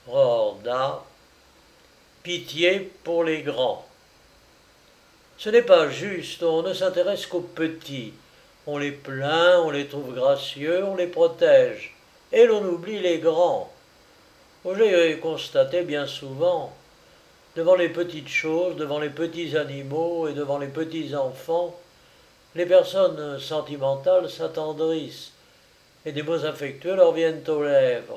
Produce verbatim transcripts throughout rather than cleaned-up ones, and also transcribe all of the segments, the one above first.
Rorda, pitié pour les grands. Ce n'est pas juste, on ne s'intéresse qu'aux petits. On les plaint, on les trouve gracieux, on les protège. Et l'on oublie les grands. J'ai constaté bien souvent, devant les petites choses, devant les petits animaux et devant les petits enfants, les personnes sentimentales s'attendrissent et des mots affectueux leur viennent aux lèvres.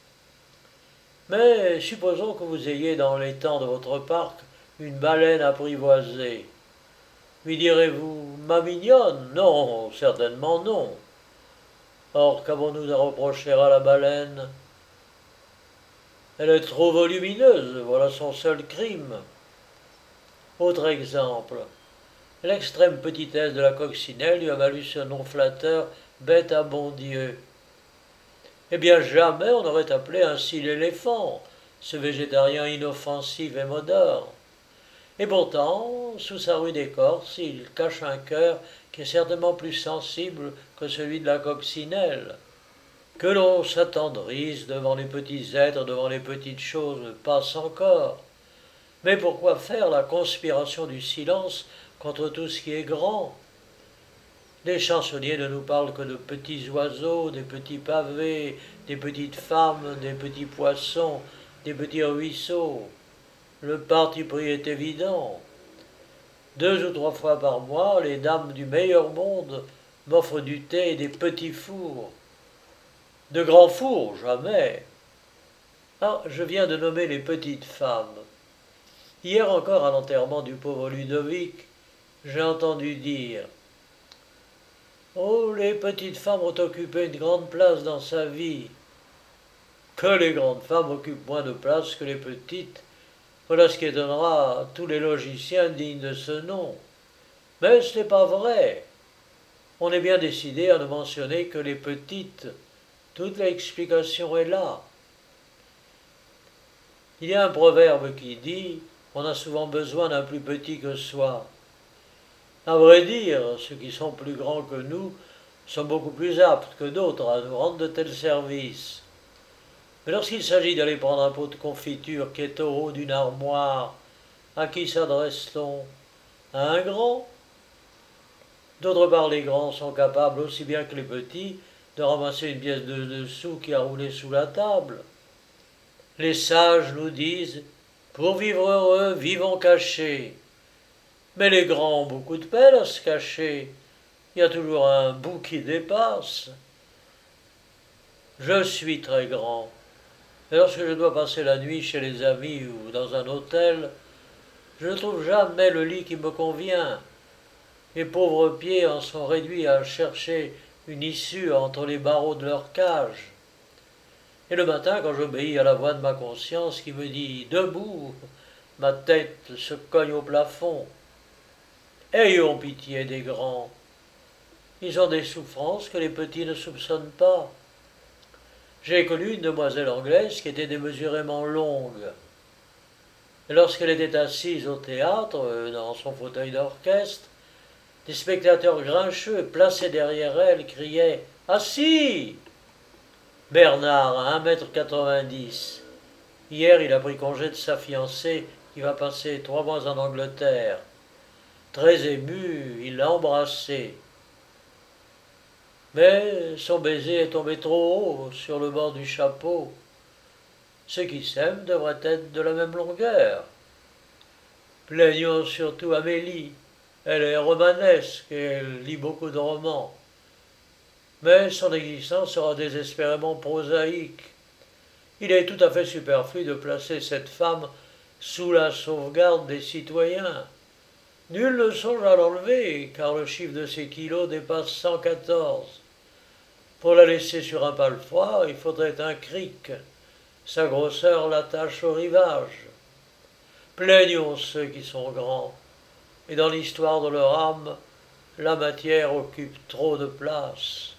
Mais supposons que vous ayez dans l'étang de votre parc une baleine apprivoisée. Lui direz-vous, ma mignonne? Non, certainement non. Or, qu'avons-nous à reprocher à la baleine? Elle est trop volumineuse, voilà son seul crime. Autre exemple, l'extrême petitesse de la coccinelle lui a valu ce nom flatteur, bête à bon Dieu. Eh bien, jamais on n'aurait appelé ainsi l'éléphant, ce végétarien inoffensif et moderne. Et pourtant, sous sa rude écorce, il cache un cœur qui est certainement plus sensible que celui de la coccinelle. Que l'on s'attendrisse devant les petits êtres, devant les petites choses, passe encore. Mais pourquoi faire la conspiration du silence contre tout ce qui est grand? Les chansonniers ne nous parlent que de petits oiseaux, des petits pavés, des petites femmes, des petits poissons, des petits ruisseaux. Le parti pris est évident. Deux ou trois fois par mois, les dames du meilleur monde m'offrent du thé et des petits fours. De grands fours, jamais. Ah, je viens de nommer les petites femmes. Hier encore, à l'enterrement du pauvre Ludovic, j'ai entendu dire « Oh, les petites femmes ont occupé une grande place dans sa vie. » Que les grandes femmes occupent moins de place que les petites, voilà ce qui étonnera tous les logiciens dignes de ce nom. Mais ce n'est pas vrai. On est bien décidé à ne mentionner que les petites. Toute l'explication est là. Il y a un proverbe qui dit « On a souvent besoin d'un plus petit que soi ». À vrai dire, ceux qui sont plus grands que nous sont beaucoup plus aptes que d'autres à nous rendre de tels services. Mais lorsqu'il s'agit d'aller prendre un pot de confiture qui est au haut d'une armoire, à qui s'adresse-t-on? À un grand? D'autre part, les grands sont capables, aussi bien que les petits, de ramasser une pièce de dessous qui a roulé sous la table. Les sages nous disent « Pour vivre heureux, vivons cachés ». Mais les grands ont beaucoup de peine à se cacher. Il y a toujours un bout qui dépasse. Je suis très grand. Et lorsque je dois passer la nuit chez les amis ou dans un hôtel, je ne trouve jamais le lit qui me convient. Mes pauvres pieds en sont réduits à chercher une issue entre les barreaux de leur cage. Et le matin, quand j'obéis à la voix de ma conscience qui me dit « Debout », ma tête se cogne au plafond. Ayons pitié des grands. Ils ont des souffrances que les petits ne soupçonnent pas. J'ai connu une demoiselle anglaise qui était démesurément longue. Et lorsqu'elle était assise au théâtre, dans son fauteuil d'orchestre, des spectateurs grincheux placés derrière elle criaient « Assis !» Bernard, à un mètre quatre-vingt-dix. Hier, il a pris congé de sa fiancée qui va passer trois mois en Angleterre. Très ému, il l'a embrassée. Mais son baiser est tombé trop haut sur le bord du chapeau. Ceux qui s'aiment devraient être de la même longueur. Plaignons surtout Amélie. Elle est romanesque et elle lit beaucoup de romans. Mais son existence sera désespérément prosaïque. Il est tout à fait superflu de placer cette femme sous la sauvegarde des citoyens. Nul ne songe à l'enlever, car le chiffre de ses kilos dépasse cent quatorze. Pour la laisser sur un palefroid, il faudrait un cric. Sa grosseur l'attache au rivage. Plaignons ceux qui sont grands, et dans l'histoire de leur âme, la matière occupe trop de place.